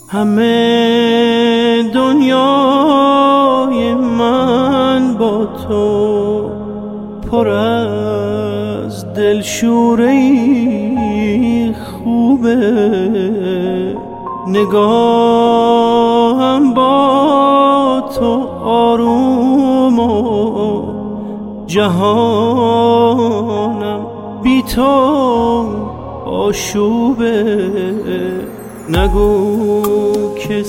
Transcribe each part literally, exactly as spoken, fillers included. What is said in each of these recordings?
همه دنیای من با تو پر از دلشوری خوبه، نگاهم با تو آروم و جهانم بی تو آشوبه. نگو که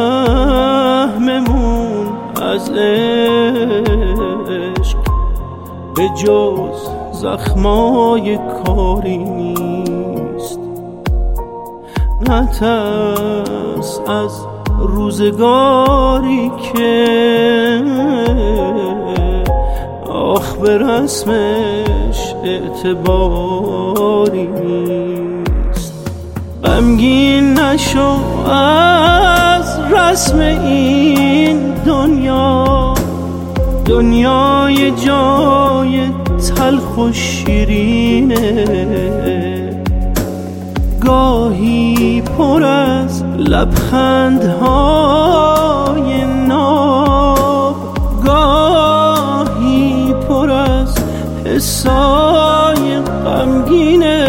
سهممون از عشق به جز زخمای کاری نیست. نترس از روزگاری که آخ به رسمش اعتباری نیست. غمگین نشو از رسم این دنیا، دنیای جای تلخ و شیرینه، گاهی پر از لبخندهای ناب، گاهی پر از حسای غمگینه،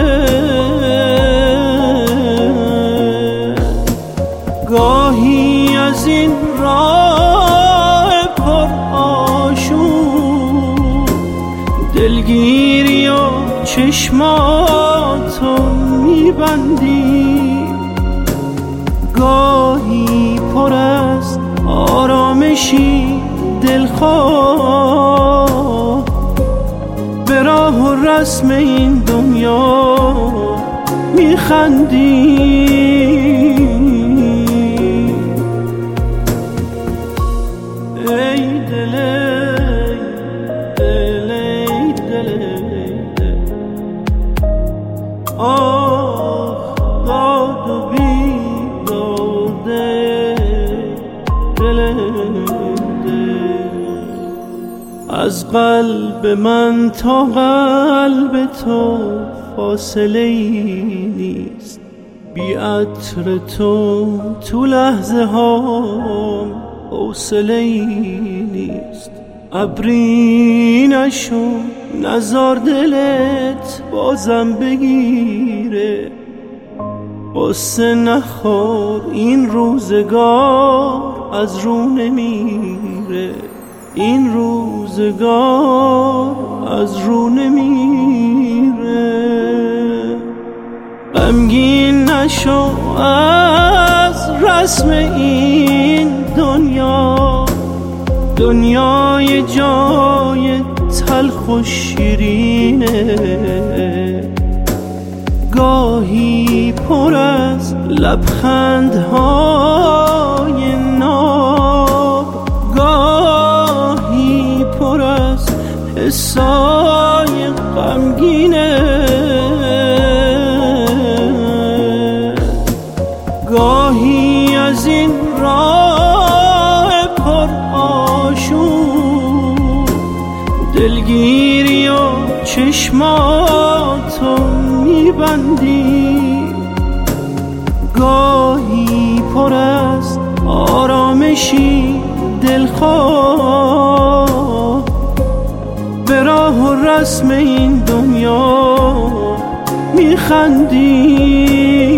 گاهی از این راه پر آشوب دلگیری و چشماتو میبندی، گاهی پر از آرامشی دلخواه به راه و رسم این دنیا میخندی. ای دل دل دل آه داد و بیداده دل از قلب من تا قلب تو فاصله ای نیست. بی عطر تو تو لحظه هام حوصله ای نیست. ابری نشو نزار دلت بازم بگیره، قصه نخور این روزگار از رو نمیره، این روزگار از رو نمیره. غمگین نشو از رسم این دنیا، دنیای جای تلخ و شیرینه، گاهی پر از لبخندهای ناب، گاهی پر از حسای غمگینه، گاهی از این راه پر آشوب دلگیری و چشماتو میبندی، گاهی پر از آرامشی دلخواه به راه و رسم این دنیا میخندی.